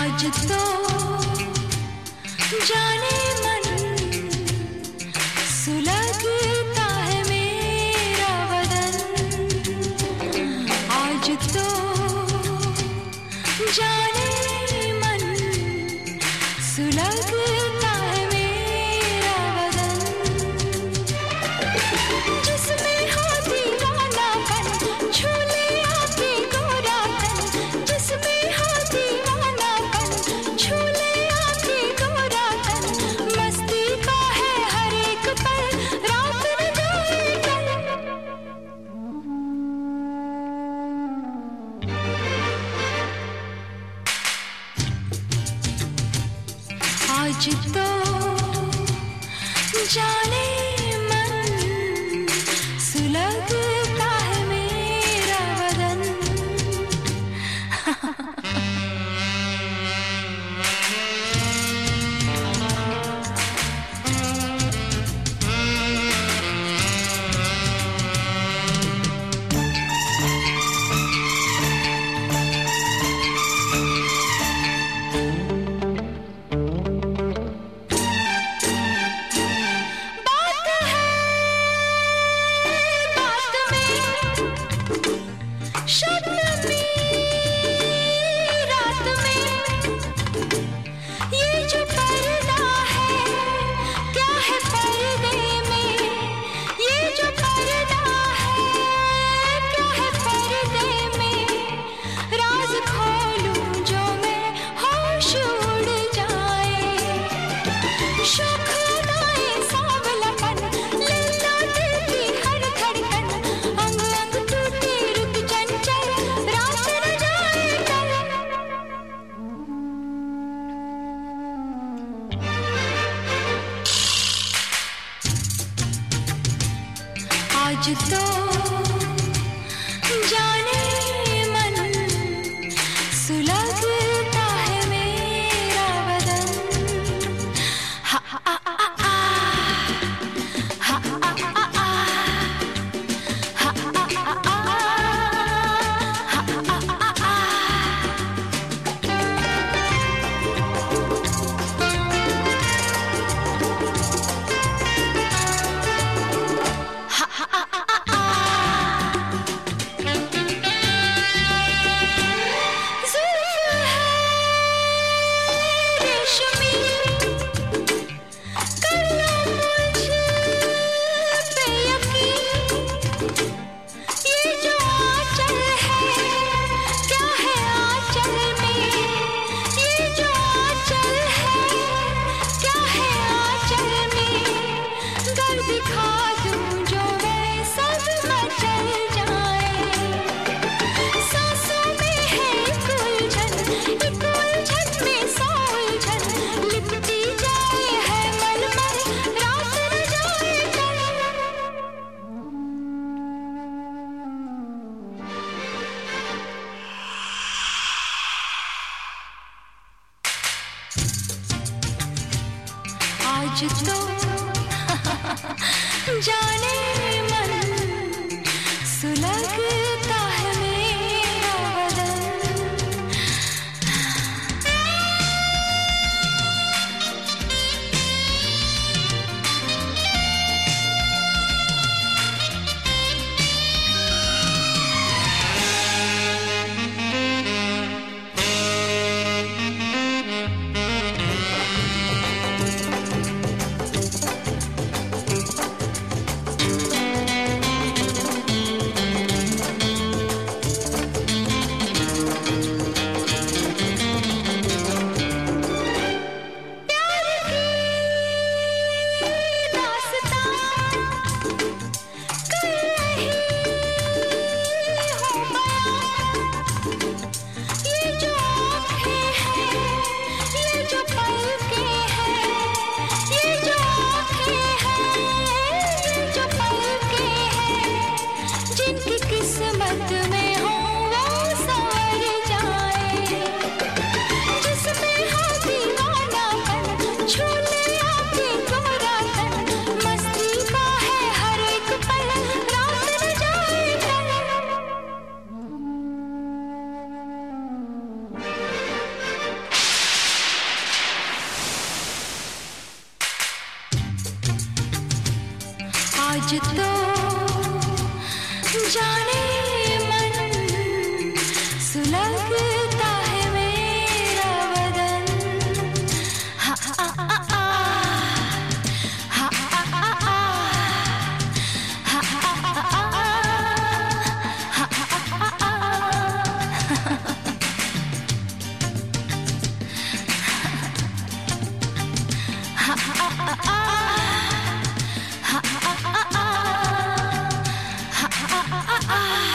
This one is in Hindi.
आज तो जाने मन सुलगता है मेरा बदन। आज तो जाने मन सुलगता है मेरा बदन। जिसमें हो दीवानापन छू ले आके गोरा तन। जिसमें हो दीवानापन छू ले आके गोरा तन। मस्ती का है हर एक पल रात न जाए कल। आज तो जाने मन सुलगता है मेरा बदन। आज तो जाने मन सुलगता है मेरा बदन। हा हा हा हा हा हा आज तो जाने मन सुलगता है मेरा बदन। आज तो जाने मन सुलगता है मेरा बदन। हा आ आ आ, हा आ आ आ, हा आ आ आ, हा आ आ आ। Ha ha ha ha. Ah